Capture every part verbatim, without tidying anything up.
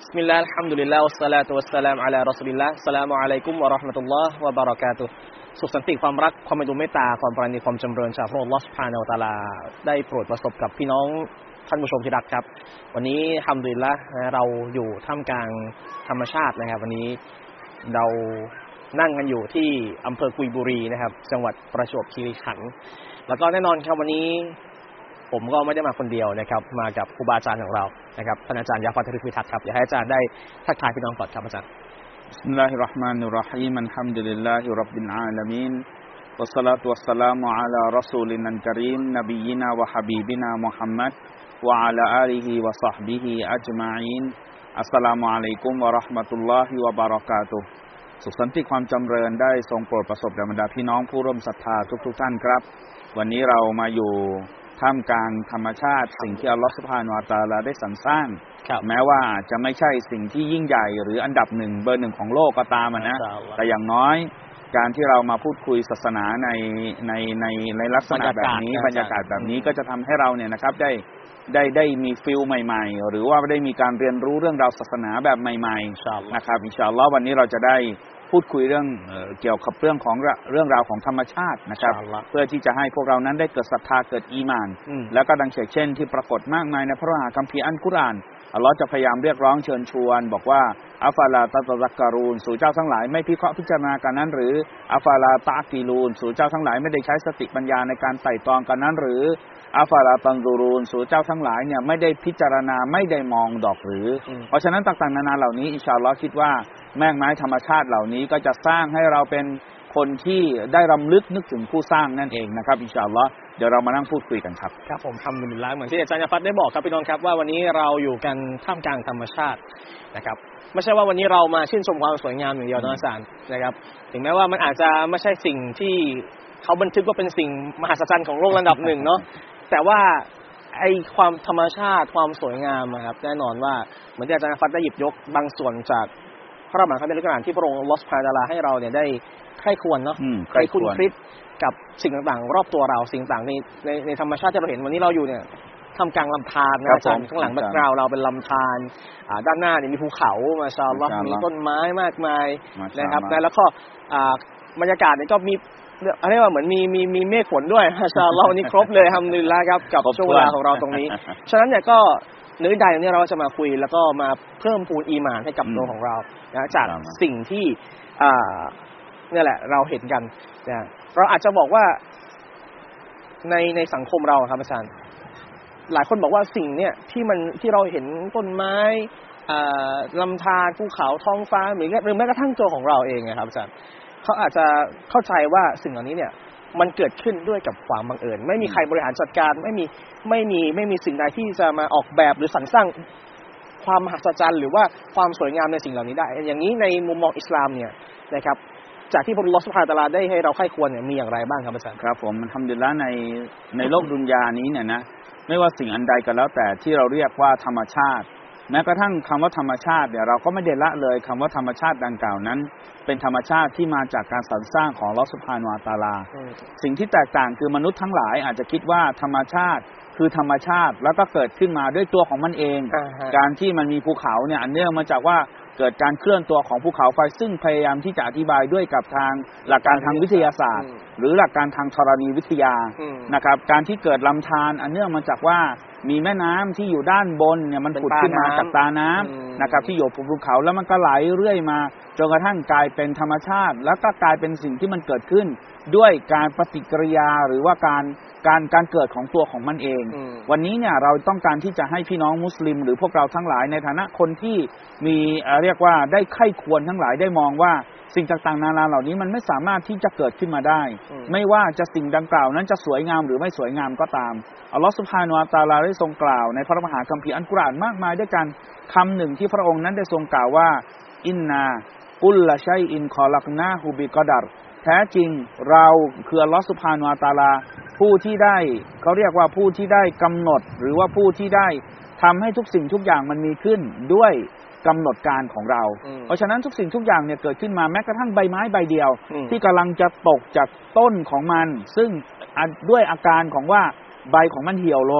บิสมิลลาฮิรเราะห์มานิรเราะฮีมอัลฮัมดุลิลลาฮิวัสศอลาตุวัสสลามุอะลารอซูลิลลาฮ์อัสสลามุอะลัยกุมวะเราะห์มะตุลลอฮ์วะบะเราะกาตุฮ์สุขสันติความรักความเมตตาเมตตาความปราณีความจำเริญจากพระองค์อัลเลาะห์ซุบฮานะฮูวะตะอาลาได้โปรดประสบกับพี่น้องท่านผู้ชมที่รักครับวันนี้อัลฮัมดุลิลละห์เราอยู่ท่ามกลางธรรมชาตินะครับวันนี้เรานั่งกันอยู่ที่อำเภอกุยบุรีนะครับจังหวัดประจวบคีรีขันธ์แล้วก็แน่นอนครับวันนี้ผมก็ไม่ได้มาคนเดียวนะครับมากับครูบาอาจารย์ของเรานะครับท่านอาจารย์ยะฟัต ฤทธิ์พิทักษ์ครับอยากให้อาจารย์ได้ทักทายพี่น้องก่อนครับอาจารย์บิสมิลลาฮิรเราะห์มานิรเราะฮีมอัลฮัมดุลิลลาฮิร็อบบิลอาละมีนวัสศอลาตุวัสสลามุอะลารอซูลินัลกะรีมนบียินาวะฮะบีบินามุฮัมมัดวะอะลาอาลิฮิวะศอฮบิฮิอัจมาอีนอัสสลามุอะลัยกุมวะเราะห์มะตุลลอฮิวะบะเราะกาตุฮ์สุขสันติความจำเริญได้ทรงโปรดประสบแด่บรรดาพี่น้องผู้ร่วมศรัทธาทุกๆท่านครับวันนี้เรามาอยู่ท่ามกลางธรรมชาติสิ่งที่อัลเลาะห์ซุบฮานะฮูวะตะอาลาได้สรรสร้างแม้ว่าจะไม่ใช่สิ่งที่ยิ่งใหญ่หรืออันดับหนึ่งเบอร์หนึ่งของโลกก็ตามนะแต่อย่างน้อยการที่เรามาพูดคุยศาสนาในในในในลักษณะแบบนี้บรรยากาศแบบนี้ก็จะทำให้เราเนี่ยนะครับได้ได้ได้มีฟิลใหม่ๆหรือว่าได้มีการเรียนรู้เรื่องราวศาสนาแบบใหม่ๆนะครับอินชาอัลลอฮ์วันนี้เราจะได้พูดคุยเรื่องเกี่ยวกับเรื่องของเรื่องราวของธรรมชาตินะครับเพื่อที่จะให้พวกเรานั้นได้เกิดศรัทธาเกิดอีหม่านแล้วก็ดังเช่นที่ปรากฏมากมายในพระมหาคัมภีร์อัลกุรอานอัลลอฮ์จะพยายามเรียกร้องเชิญชวนบอกว่าอัฟาลาตะซักการูนสู่เจ้าทั้งหลายไม่พิเคราะห์พิจารณากันนั้นหรืออัฟาลาตะกีลูนสู่เจ้าทั้งหลายไม่ได้ใช้สติปัญญาในการไต่ตรองกันนั้นหรืออัฟาลาตันซูรูนสู่เจ้าทั้งหลายเนี่ยไม่ได้พิจารณาไม่ได้มองดอกหรือเพราะฉะนั้นต่างๆนานาเหล่านี้อินชาอัลลอฮ์คิดว่าแม่ไม้ธรรมชาติเหล่านี้ก็จะสร้างให้เราเป็นคนที่ได้รำลึกนึกถึงผู้สร้างนั่นเองนะครับอินชาอัลลอฮ์เดี๋ยวเรามานั่งพูดคุยกันครับครับผมทำเป็นแล้วเหมือนที่อาจารย์ยะฟัตได้บอกครับพี่น้องครับว่าวันนี้เราอยู่กันท่ามกลางธรรมชาตินะครับไม่ใช่ว่าวันนี้เรามาชื่นชมความสวยงามอย่างเดียวนะอาจารย์นะครับถึงแม้ว่ามันอาจจะไม่ใช่สิ่งที่เขาบันทึกว่าเป็นสิ่งมหัศจรรย์ของโลกระดับหนึ่งเนาะแต่ว่าไอความธรรมชาติความสวยงามครับแน่นอนว่าเหมือนที่อาจารย์ยะฟัตได้หยิบยกบางส่วนจากพระมหาคัมภีร์อัลกุรอานที่พระองค์อัลเลาะห์ซุบฮานะฮูวะตะอาลาให้เราเนี่ยได้ใคร่ควรเนาะใคร่คุ้นคิดกับสิ่งต่างๆรอบตัวเราสิ่งต่างในในในธรรมชาติที่เราเห็นวันนี้เราอยู่เนี่ยทำกลางลำธารนะอาจารย์ข้างหลังแบ็คกราวด์เราเป็นลำธารอ่าด้านหน้าเนี่ยมีภูเขามาชาอัลลอฮ์มีต้นไม้มากมายนะครับแล้วก็อ่าบรรยากาศเนี่ยก็มีอะไรว่าเหมือนมีมีมีเมฆฝนด้วยมาชาอัลลอฮ์วันนี้ครบเลยอัลฮัมดุลิลลาห์ครับกับช่วงเวลาของเราตรงนี้ฉะนั้นเนี่ยก็เนื้อใดเนี่ยเราจะมาคุยแล้วก็มาเพิ่มพูนอีหม่านให้กับตัวของเรานะจากสิ่งที่อ่าเนี่ยแหละเราเห็นกันนะเราอาจจะบอกว่าในในสังคมเราครับอาจารย์หลายคนบอกว่าสิ่งเนี่ยที่มันที่เราเห็นต้นไม้อ่าลำธารภูเขาท้องฟ้าหรือหรือแม้กระทั่งตัวของเราเองนะครับอาจารย์เขาอาจจะเข้าใจว่าสิ่งเหล่านี้เนี่ยมันเกิดขึ้นด้วยกับความบังเอิญไม่มีใครบริหารจัดการไม่มีไม่มีไม่มีสิ่งใดที่จะมาออกแบบหรือสรรสร้างความมหัศจรรย์หรือว่าความสวยงามในสิ่งเหล่านี้ได้อย่างนี้ในมุมมองอิสลามเนี่ยนะครับจากที่พระองค์ซุบฮานะฮูวะตะอาลาได้ให้เราใคร่ควรเนี่ยมีอย่างไรบ้างครับอาจารย์ครับผมอัลฮัมดุลิลละห์ในในโลกดุนยานี้เนี่ยนะไม่ว่าสิ่งอันใดก็แล้วแต่ที่เราเรียกว่าธรรมชาติแม้กระทั่งคำว่าธรรมชาติเนี่ยเราก็ไม่ได้ละเลยคำว่าธรรมชาติดังกล่าวนั้นเป็นธรรมชาติที่มาจากการสรรสร้างของอัลเลาะห์ซุบฮานะฮูวะตะอาลาสิ่งที่แตกต่างคือมนุษย์ทั้งหลายอาจจะคิดว่าธรรมชาติคือธรรมชาติแล้วก็เกิดขึ้นมาด้วยตัวของมันเองการที่มันมีภูเขาเนี่ยอันเนื่องมาจากว่าเกิดการเคลื่อนตัวของภูเขาไฟซึ่งพยายามที่จะอธิบายด้วยกับทางหลักการทางวิทยาศาสตร์หรือหลักการทางธรณีวิทยานะครับการที่เกิดลำธารอันเนื่องมาจากว่ามีแม่น้ำที่อยู่ด้านบนเนี่ยมันผุดขึ้นมาจากตาน้ำนะครับที่อยู่บนภูเขาแล้วมันก็ไหลเรื่อยมาจนกระทั่งกลายเป็นธรรมชาติแล้วก็กลายเป็นสิ่งที่มันเกิดขึ้นด้วยการปฏิกิริยาหรือว่าการการการเกิดของตัวของมันเองวันนี้เนี่ยเราต้องการที่จะให้พี่น้องมุสลิมหรือพวกเราทั้งหลายในฐานะคนที่มีเรียกว่าได้ไข้ควรทั้งหลายได้มองว่าสิ่งต่างๆนานาเหล่านี้มันไม่สามารถที่จะเกิดขึ้นมาได้ไม่ว่าจะสิ่งดังกล่าวนั้นจะสวยงามหรือไม่สวยงามก็ตามอัลลอฮฺซุบฮานะฮูวะตะอาลาได้ทรงกล่าวในพระมหาคัมภีร์อัลกุรอานมากมายด้วยกันคำหนึ่งที่พระองค์นั้นได้ทรงกล่าวว่าอินนากุลละชัยอินคอลักนาฮูบิกอดัรแท้จริงเราคืออัลลอฮฺซุบฮานะฮูวะตะอาลาผู้ที่ได้เขาเรียกว่าผู้ที่ได้กำหนดหรือว่าผู้ที่ได้ทำให้ทุกสิ่งทุกอย่างมันมีขึ้นด้วยกำหนดการของเราเพราะฉะนั้นทุกสิ่งทุกอย่างเนี่ยเกิดขึ้นมาแม้กระทั่งใบไม้ใบเดียวที่กำลังจะตกจากต้นของมันซึ่งด้วยอาการของว่าใบของมันเหี่ยวลง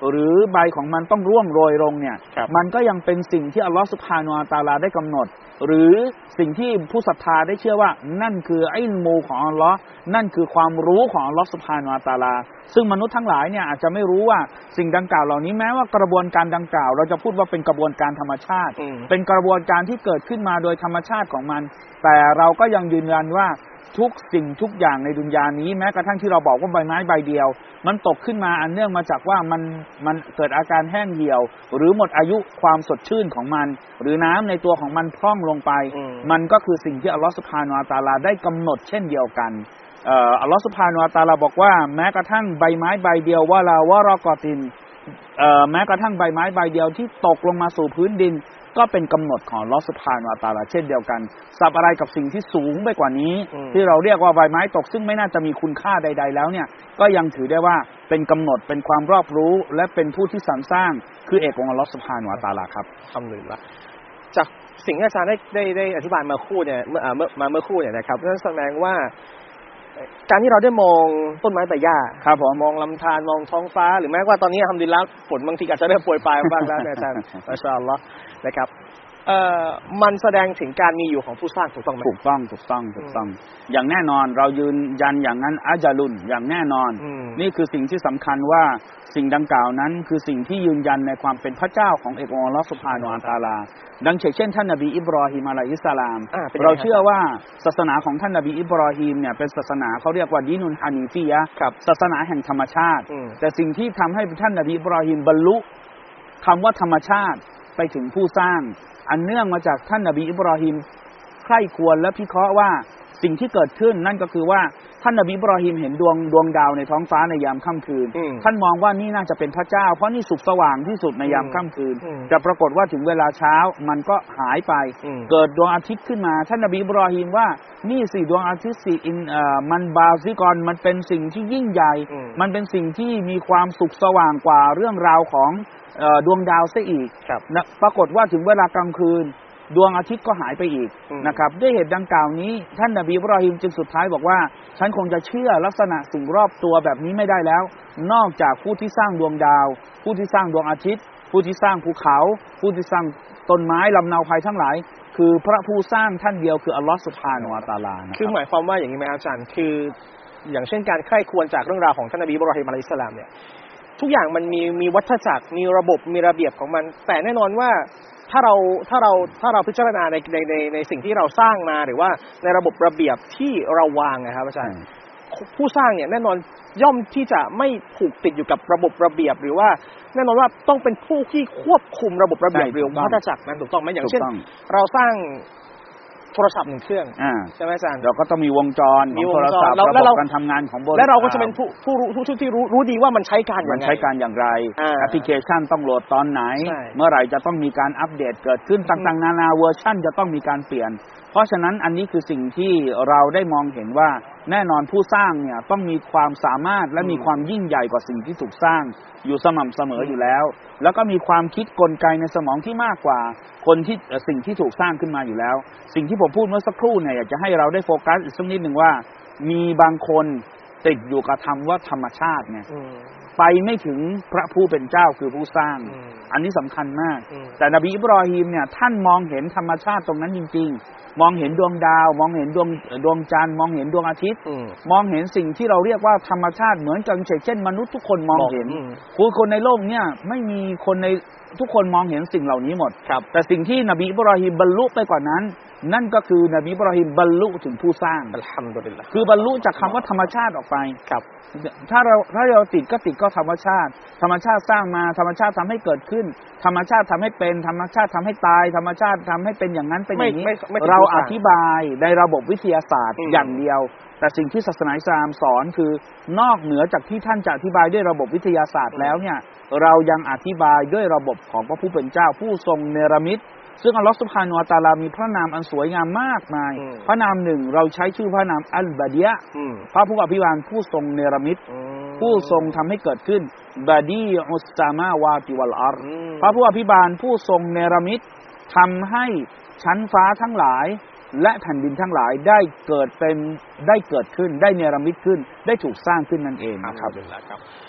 หรือใบของมันต้องร่วงโรยลงเนี่ยมันก็ยังเป็นสิ่งที่อัลลอฮฺซุบฮานะฮูวะตะอาลาได้กำหนดหรือสิ่งที่ผู้ศรัทธาได้เชื่อว่านั่นคืออิลมูของอัลลอฮ์นั่นคือความรู้ของอัลลอฮ์ซุบฮานะฮูวะตะอาลาซึ่งมนุษย์ทั้งหลายเนี่ยอาจจะไม่รู้ว่าสิ่งดังกล่าวเหล่านี้แม้ว่ากระบวนการดังกล่าวเราจะพูดว่าเป็นกระบวนการธรรมชาติเป็นกระบวนการที่เกิดขึ้นมาโดยธรรมชาติของมันแต่เราก็ยังยืนยันว่าทุกสิ่งทุกอย่างในดุนยานี้แม้กระทั่งที่เราบอกว่าใบไม้ใบเดียวมันตกขึ้นมาอันเนื่องมาจากว่ามันมันเกิดอาการแห้งเหี่ยวหรือหมดอายุความสดชื่นของมันหรือน้ำในตัวของมันพร่องลงไปมันก็คือสิ่งที่อัลลอฮฺซุบฮานะฮูวะตะอาลาได้กำหนดเช่นเดียวกันเอ่ออัลลอฮฺซุบฮานะฮูวะตะอาลาบอกว่าแม้กระทั่งใบไม้ใบเดียวว่าลาวะรอกอตินเอ่อแม้กระทั่งใบไม้ใบเดียวที่ตกลงมาสู่พื้นดินก็เป็นกำหนดของอัลเลาะห์ซุบฮานะฮูวะตะอาลาเช่นเดียวกันสับอะไรกับสิ่งที่สูงไปกว่านี้ที่เราเรียกว่าใบไม้ตกซึ่งไม่น่าจะมีคุณค่าใดๆแล้วเนี่ยก็ยังถือได้ว่าเป็นกำหนดเป็นความรอบรู้และเป็นผู้ที่สรรสร้างคือเอกของอัลเลาะห์ซุบฮานะฮูวะตะอาลาครับอัลฮัมดุลิลละห์จากสิ่งที่อาจารย์ได้ได้ได้อธิบายมาคู่เนี่ยเมื่อเมื่อมาเมื่อคู่เนี่ยนะครับนั่นแสดงว่าการที่เราได้มองต้นไม้ใบหญ้าครับผมมองลำธารมองท้องฟ้าหรือแม้ว่าตอนนี้อัลฮัมดุลิลละห์ฝนบางทีอาจจะเริ่มโปรยปลายบ้างแล้วอาจารย์มาชาอัลลอฮ์นะครับเอ่อมันแสดงถึงการมีอยู่ของผู้สร้างถูกต้องไหมถูกต้องถูกต้องถูกต้องอย่างแน่นอนเรายืนยันอย่างนั้นอาจารุนอย่างแน่นอนนี่คือสิ่งที่สำคัญว่าสิ่งดังกล่าวนั้นคือสิ่งที่ยืนยันในความเป็นพระเจ้าของเอกองค์อัลเลาะห์ซุบฮานะฮูวะตะอาลาดังเช่นท่านนบีอิบรอฮีมอะลัยฮิสสลามเราเชื่อว่าศาสนาของท่านนบีอิบรอฮีมเนี่ยเป็นศาสนาเขาเรียกว่าดีนุนฮานีฟียะห์ศาสนาแห่งธรรมชาติแต่สิ่งที่ทำให้ท่านนบีอิบรอฮีมบรรลุคำว่าธรรมชาติไปถึงผู้สร้างอันเนื่องมาจากท่านนบีอิบรอฮีมใคร่ควรและพิเคราะห์ว่าสิ่งที่เกิดขึ้นนั่นก็คือว่าท่านนบีอิบรอฮีมเห็นดวงดวงดาวในท้องฟ้าในยามค่ำคืนท่านมองว่านี่น่าจะเป็นพระเจ้าเพราะนี่สุกสว่างที่สุดในยามค่ำคืนแต่ปรากฏว่าถึงเวลาเช้ามันก็หายไปเกิดดวงอาทิตย์ขึ้นมาท่านนบีอิบรอฮีมว่านี่สิดวงอาทิตย์สิอินเอ่อมันบาซิกอนมันเป็นสิ่งที่ยิ่งใหญ่มันเป็นสิ่งที่มีความสุกสว่างกว่าเรื่องราวของดวงดาวเสียอีกนะปรากฏว่าถึงเวลากลางคืนดวงอาทิตย์ก็หายไปอีกนะครับด้วยเหตุดังกล่าวนี้ท่านนบีอิบรอฮีมจึงสุดท้ายบอกว่าฉันคงจะเชื่อลักษณะสิ่งรอบตัวแบบนี้ไม่ได้แล้วนอกจากผู้ที่สร้างดวงดาวผู้ที่สร้างดวงอาทิตย์ผู้ที่สร้างภูเขาผู้ที่สร้างต้นไม้ลำเนาไพรทั้งหลายคือพระผู้สร้างท่านเดียวคืออัลลอฮฺซุบฮานะฮูวะตะอาลาคือหมายความว่าอย่างนี้ไหมอาจารย์คืออย่างเช่นการใคร่ควรจากเรื่องราวของท่านนบีอิบรอฮีมอะลัยฮิสสลามเนี่ยทุกอย่างมันมีมีวัฏจักรมีระบบมีระเบียบของมันแต่แน่นอนว่าถ้าเราถ้าเราถ้าเราพิจารณาในในในในสิ่งที่เราสร้างมาหรือว่าในระบบระเบียบที่เราวางนะครับอาจารย์ผู้สร้างเนี่ยแน่นอนย่อมที่จะไม่ผูกติดอยู่กับระบบระเบียบหรือว่าแน่นอนว่าต้องเป็นผู้ที่ควบคุมระบบระเบียบหรือวัฏจักรนั้นถูกต้องไหมอย่างเช่นเราสร้างโทรศัพท์หนึ่งเครื่องใช่ไหมอาจารย์เราก็ต้องมีวงจรมีโทรศัพท์ระบบการทำงานของบริษัทและเราก็จะเป็นผู้ผู้รู้ผู้ที่รู้รู้ดีว่ามันใช้การอย่างไรมันใช้การอย่างไรแอปพลิเคชันต้องโหลดตอนไหนเมื่อไหร่จะต้องมีการอัปเดตเกิดขึ้นต่างๆนานาเวอร์ชันจะต้องมีการเปลี่ยนเพราะฉะนั้นอันนี้คือสิ่งที่เราได้มองเห็นว่าแน่นอนผู้สร้างเนี่ยต้องมีความสามารถและมีความยิ่งใหญ่กว่าสิ่งที่ถูกสร้างอยู่สม่ำเสมออยู่แล้วแล้วก็มีความคิดกลไกในสมองที่มากกว่าคนที่สิ่งที่ถูกสร้างขึ้นมาอยู่แล้วสิ่งที่ผมพูดเมื่อสักครู่เนี่ยอยากจะให้เราได้โฟกัสอีกสักนิดหนึ่งว่ามีบางคนติดอยู่กับคำว่าธรรมชาติเนี่ยไปไม่ถึงพระผู้เป็นเจ้าคือผู้สร้างอันนี้สำคัญมากแต่นบีอิบรอฮีมเนี่ยท่านมองเห็นธรรมชาติตรงนั้นจริงๆมองเห็นดวงดาวมองเห็นดวงดวงจันทร์มองเห็นดวงอาทิตย์มองเห็นสิ่งที่เราเรียกว่าธรรมชาติเหมือนกันเช่นมนุษย์ทุกคนมองเห็นคือคนในโลกเนี่ยไม่มีคนในทุกคนมองเห็นสิ่งเหล่านี้หมดแต่สิ่งที่นบีอิบรอฮีมบรรลุไปกว่านั้นนั่นก็คือนบีอิบรอฮีมบรรลุถึงผู้สร้างอัลฮัมดุลิลละห์คือบรรลุจากคำว่าธรรมชาติออกไปครับถ้าเราถ้าเราติดก็ติดก็ธรรมชาติธรรมชาติสร้างมาธรรมชาติทำให้เกิดขึ้นธรรมชาติทำให้เป็นธรรมชาติทำให้ตายธรรมชาติทำให้เป็นอย่างนั้นเป็นอย่างนี้เราอธิบายในระบบวิทยาศาสตร์อย่างเดียวแต่สิ่งที่ศาสนาอิสลามสอนคือนอกเหนือจากที่ท่านจะอธิบายด้วยระบบวิทยาศาสตร์แล้วเนี่ยเรายังอธิบายด้วยระบบของพระผู้เป็นเจ้าผู้ทรงเนรมิตซึ่งอัลลอฮฺซุบฮานะฮูวะตะอาลามีพระนามอันสวยงามมากมายพระนามหนึ่งเราใช้ชื่อพระนามอัลบาดียะพระผู้อภิบาลผู้ทรงเนรมิตผู้ทรงทำให้เกิดขึ้นบาดีอุสซามาวาติวัลอัรฎ์พระผู้อภิบาลผู้ทรงเนรมิตทำให้ชั้นฟ้าทั้งหลายและแผ่นดินทั้งหลายได้เกิดเป็นได้เกิดขึ้นได้เนรมิตขึ้นได้ถูกสร้างขึ้นนั่นเองนะครับ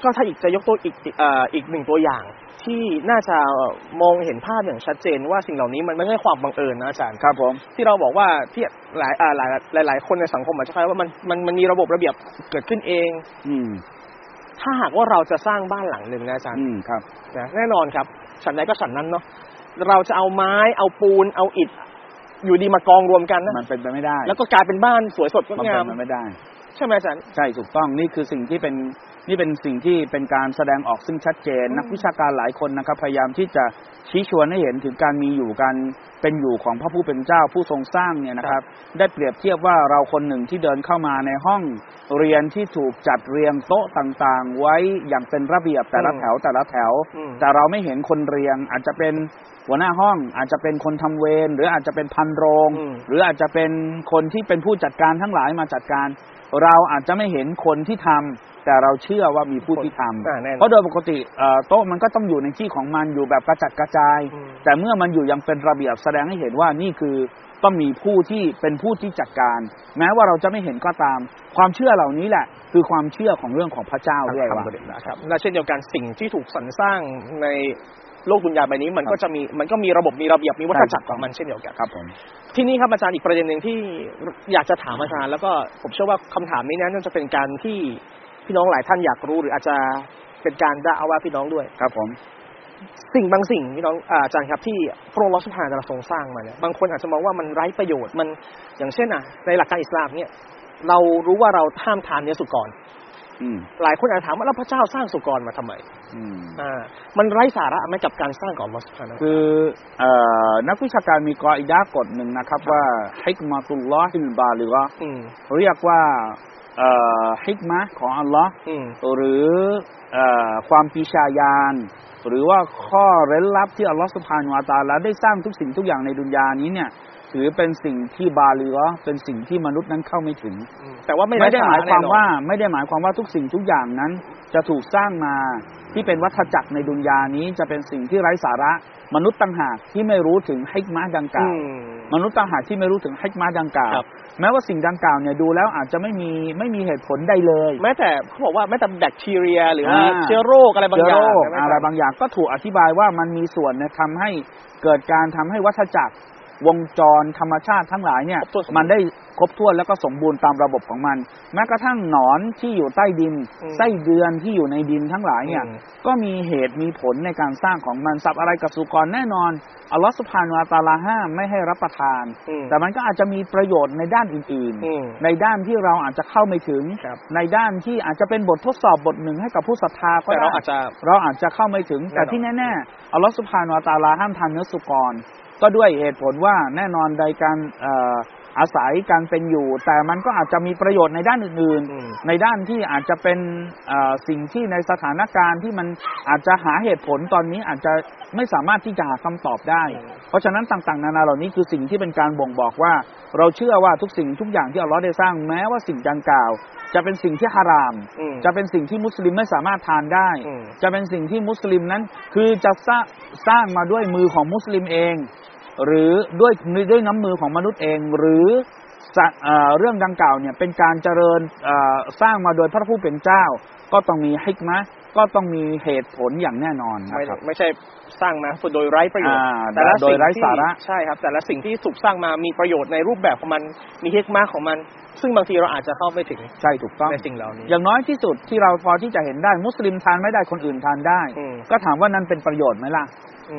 ก็ถ้าอีกจะยกตัวอีกเอ่ออีกหนึ่งตัวอย่างที่น่าจะมองเห็นภาพอย่างชัดเจนว่าสิ่งเหล่านี้มันไม่ใช่ความบังเอิญนะอาจารย์ครับผมที่เราบอกว่าที่หลายอ่าหลายหลายหลายคนในสังคมอาจจะคล้ายว่ามันมันมันมีระบบระเบียบเกิดขึ้นเองอืมถ้าหากว่าเราจะสร้างบ้านหลังหนึ่งนะอาจารย์อืมครับนะแน่นอนครับฉันใดก็ฉันนั้นเนาะเราจะเอาไม้เอาปูนเอาอิฐอยู่ดีมากองรวมกันนะมันเป็นไปไม่ได้แล้วก็กลายเป็นบ้านสวยสดงดงามมันเป็นไปไม่ได้ใช่ไหมอาจารย์ใช่ถูกต้องนี่คือสิ่งที่เป็นนี่เป็นสิ่งที่เป็นการแสดงออกซึ่งชัดเจนนักวิชาการหลายคนนะครับพยายามที่จะชี้ชวนให้เห็นถึงการมีอยู่กันเป็นอยู่ของพระผู้เป็นเจ้าผู้ทรงสร้างเนี่ยนะครับได้เปรียบเทียบว่าเราคนหนึ่งที่เดินเข้ามาในห้องเรียนที่ถูกจัดเรียงโต๊ะต่างๆไว้อย่างเป็นระเบียบแต่ละแถวแต่ละแถวแต่เราไม่เห็นคนเรียงอาจจะเป็นหัวหน้าห้องอาจจะเป็นคนทำเวรหรืออาจจะเป็นพันโรงหรืออาจจะเป็นคนที่เป็นผู้จัดการทั้งหลายมาจัดการเราอาจจะไม่เห็นคนที่ทำแต่เราเชื่อว่ามีผู้ที่ทำเพราะโดยปกติโต๊ะมันก็ต้องอยู่ในที่ของมันอยู่แบบกระจัดกระจายแต่เมื่อมันอยู่ยังเป็นระเบียบแสดงให้เห็นว่านี่คือต้องมีผู้ที่เป็นผู้ที่จัดการแม้ว่าเราจะไม่เห็นก็ตามความเชื่อเหล่านี้แหละคือความเชื่อของเรื่องของพระเจ้าด้วยครับและเช่นเดียวกันสิ่งที่ถูกสรรสร้างในโลกดุนยาใบนี้มันก็จะมีมันก็มีระบบมีระเบียบมีวัฏจักรของมันเช่นเดียวกันครับผมที่นี่ครับอาจารย์อีกประเด็นหนึ่งที่อยากจะถามอาจารย์แล้วก็ผมเชื่อว่าคำถามนี้น่าจะเป็นการที่พี่น้องหลายท่านอยากรู้หรืออาจจะเป็นการด่าว่าพี่น้องด้วยครับผมสิ่งบางสิ่งพี่น้องอาจารย์ครับที่พระองค์สุภาจะทรงสร้างมาเนี่ยบางคนอาจจะมองว่ามันไร้ประโยชน์มันอย่างเช่นอ่ะในหลักการอิสลามเนี่ยเรารู้ว่าเราห้ามทานเนื้อสุกรหลายคนอาจจะถามว่าแล้วพระเจ้าสร้างสุกรมาทำไมอ่ามันไร้สาระไหมกับการสร้างของอัลเลาะห์ซุบฮานะฮูวะตะอาลาคือเอ่อนักวิชาการมีกออิดะห์กฎหนึ่งนะครับว่าฮิกมะตุลลอฮิลบาลิกะห์เรียกว่าเอ่อฮิกมะห์ของอัลเลาะห์หรือเอ่อความปีชาญาณหรือว่าข้อเร้นลับที่อัลเลาะห์ซุบฮานะฮูวะตะอาลาได้สร้างทุกสิ่งทุกอย่างในดุนยานี้เนี่ยถือเป็นสิ่งที่บาลิกะห์เป็นสิ่งที่มนุษย์นั้นเข้าไม่ถึงแต่ว่าไม่ได้หมายความว่าไม่ได้หมายความว่าทุกสิ่งทุกอย่างนั้นจะถูกสร้างมาที่เป็นวัฏจักรในดุนยานี้จะเป็นสิ่งที่ไร้สาระมนุษย์ต่างหากที่ไม่รู้ถึงฮิกมะห์ดังกล่าวมนุษย์ต่างหากที่ไม่รู้ถึงฮิกมะห์ดังกล่าวแม้ว่าสิ่งดังกล่าวเนี่ยดูแล้วอาจจะไม่มีไม่มีเหตุผลใดเลยแม้แต่เขาบอกว่าแม้แต่แบคทีเรียหรือว่าเชื้อโรคอะไรบางอย่างอะไรบางอย่างก็ถูกอธิบายว่ามันมีส่วนในทำให้เกิดการทำให้วัฏจักรวงจรธรรมชาติทั้งหลายเนี่ยมันได้ครบถ้วนแล้วก็สมบูรณ์ตามระบบของมันแม้กระทั่งหนอนที่อยู่ใต้ดินไส้เดือนที่อยู่ในดินทั้งหลายเนี่ยก็มีเหตุมีผลในการสร้างของมันสับอะไรกับสุกรแน่นอนอัลลอฮฺซุบฮานะฮูวะตะอาลาห้ามไม่ให้รับประทานแต่มันก็อาจจะมีประโยชน์ในด้านอื่นๆในด้านที่เราอาจจะเข้าไม่ถึงในด้านที่อาจจะเป็นบททดสอบบทหนึ่งให้กับผู้ศรัทธาก็ได้เราอาจจะเราอาจจะเข้าไม่ถึงแต่ที่แน่ๆอัลลอฮฺซุบฮานะฮูวะตะอาลาห้ามทานเนื้อสุกรก็ด้วยเหตุผลว่าแน่นอนในการอาศัยการเป็นอยู่แต่มันก็อาจจะมีประโยชน์ในด้านอื่นๆในด้านที่อาจจะเป็นสิ่งที่ในสถานการณ์ที่มันอาจจะหาเหตุผลตอนนี้อาจจะไม่สามารถที่จะหาคำตอบได้เพราะฉะนั้นต่างๆนานาเหล่านี้คือสิ่งที่เป็นการบ่งบอกว่าเราเชื่อว่าทุกสิ่งทุกอย่างที่อัลเลาะห์ได้สร้างแม้ว่าสิ่งดังกล่าวจะเป็นสิ่งที่ฮารามจะเป็นสิ่งที่มุสลิมไม่สามารถทานได้จะเป็นสิ่งที่มุสลิมนั้นคือจะสร้างสร้างมาด้วยมือของมุสลิมเองหรือด้วยด้วยน้ำมือของมนุษย์เองหรือเรื่องดังกล่าวเนี่ยเป็นการเจริญสร้างมาโดยพระผู้เป็นเจ้าก็ต้องมีฮิกมะห์ก็ต้องมีเหตุผลอย่างแน่นอนนะครับไม่ใช่สร้างมาโดยไร้ประโยชน์แต่ละสิ่งที่ใช่ครับแต่ละสิ่งที่ถูกสร้างมามีประโยชน์ในรูปแบบของมันมีฮิกมะห์ของมันซึ่งบางทีเราอาจจะเข้าไม่ถึงใช่ถูกต้องในสิ่งเหล่านี้อย่างน้อยที่สุดที่เราพอที่จะเห็นได้มุสลิมทานไม่ได้คนอื่นทานได้ก็ถามว่านั้นเป็นประโยชน์ไหมล่ะ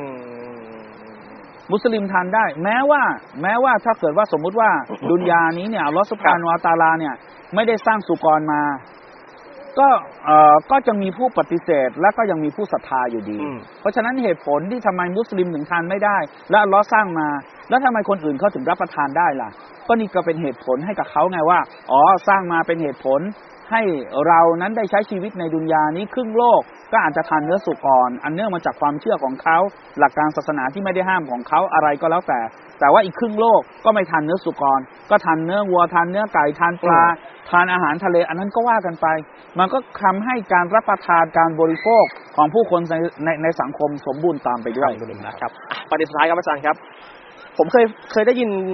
มุสลิมทานได้แม้ว่าแม้ว่าถ้าเกิดว่าสมมุติว่าดุนยานี้เนี่ยอัลเลาะห์ซุบฮานะฮูวะตะอาลาเนี่ยไม่ได้สร้างสุกรมาก็เอ่อก็จะมีผู้ปฏิเสธและก็ยังมีผู้ศรัทธาอยู่ดีเพราะฉะนั้นเหตุผลที่ทำไมมุสลิมถึงทานไม่ได้และอัลเลาะห์สร้างมาแล้วทำไมคนอื่นเขาถึงรับประทานได้ล่ะก็นี่ก็เป็นเหตุผลให้กับเขาไงว่าอ๋อสร้างมาเป็นเหตุผลให้เรานั้นได้ใช้ชีวิตในดุนยานี้ครึ่งโลกก็อาจจะทานเนื้อสุกรอันเนื่องมาจากความเชื่อของเขาหลักการศาสนาที่ไม่ได้ห้ามของเขาอะไรก็แล้วแต่แต่ว่าอีกครึ่งโลกก็ไม่ทานเนื้อสุกรก็ทานเนื้อวัวทานเนื้อไก่ทานปลาทานอาหารทะเลอันนั้นก็ว่ากันไปมันก็ทำให้การรับประทานการบริโภคของผู้คนในในในสังคมสมบูรณ์ตามไปด้วยนะครับประเด็นสุดท้ายครับอาจารย์ครับผมเคยเคยได้ยิน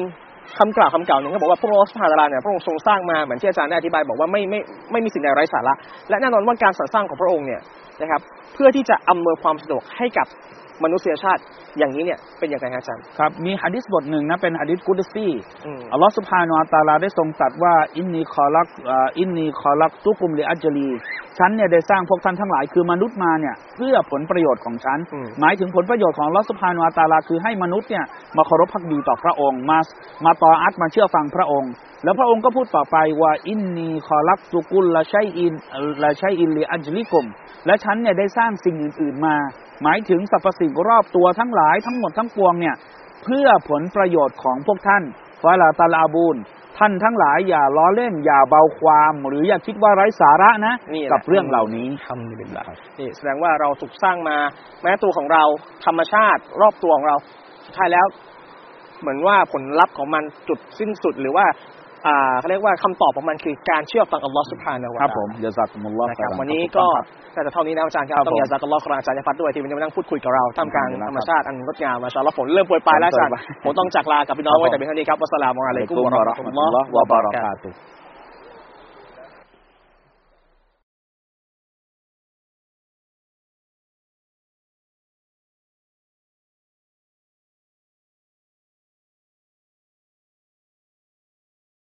คำกล่าวคำกล่าวหนึ่งเขาบอกว่าพระองค์สุภาพเนี่ยพระองค์ทรงสร้างมาเหมือนที่อาจารย์ได้อธิบายบอกว่าไม่ไม่ไม่มีสิ่งใดไร้สาระและแน่นอนว่าการสรรสร้างของพระองค์เนี่ยนะครับเพื่อที่จะอำนวยความสะดวกให้กับมนุษยชาติอย่างนี้เนี่ยเป็นอย่างไรครับอาจารย์ครับมีหะดีษบทหนึ่งนะเป็นหะดีษกุดซีอัลลอฮฺซุบฮานะฮูวะตะอาลาได้ทรงตรัสว่าอินนีคอลักอินนีคอลักตุกุมลิอัจลีฉันเนี่ยได้สร้างพวกท่านทั้งหลายคือมนุษย์มาเนี่ยเพื่อผลประโยชน์ของฉันหมายถึงผลประโยชน์ของอัลลอฮฺซุบฮานะฮูวะตะอาลาคือให้มนุษย์เนี่ยมาเคารพภักดีต่อพระองค์มามาตออัตมาเชื่อฟังพระองค์แล้วพระองค์ก็พูดต่อไปว่าอินนีคอลักตุกุลละชัยอินละชัยอินลิอัจลิกุมและฉันเนี่ยได้สร้างสิ่งอื่นๆมาหมายถึงสรรพสิ่งรอบตัวทั้งหลายทั้งหมดทั้งปวงเนี่ยเพื่อผลประโยชน์ของพวกท่านฟาลาตาลาบูนท่านทั้งหลายอย่าล้อเล่นอย่าเบาความหรืออย่าคิดว่าไร้สาระนะกับเรื่องเหล่านี้ทำดีเป็นหลักนี่แสดงว่าเราถูกสร้างมาแม้ตัวของเราธรรมชาติรอบตัวของเราสุดท้ายแล้วเหมือนว่าผลลัพธ์ของมันจุดสิ้นสุดหรือว่าอ่าเขาเรียกว่าคำตอบของมันคือการเชื่อฟังอัลลอฮฺซุบฮานะฮูวะตะอาลาครับผมยะซากุมุลลอฮ์นะครับวันนี้ก็น่าจะเท่านี้นะอาจารย์ครับต้องยาซากัลลอฮ์อาจารย์ฟัดด้วยที่มันจะมานั่งพูดคุยกับเราท่ามกลางธรรมชาติอันงดงามมาชาอัลลอฮ์ฝนเริ่มโปรยปลายแล้วอาจารย์ผมต้องจากลากับพี่น้องไว้แต่เพียงเท่านี้ครับวัสสลามุอะลัยกุมวะเราะห์มะตุลลอฮ์วะบะเราะกาตุฮ์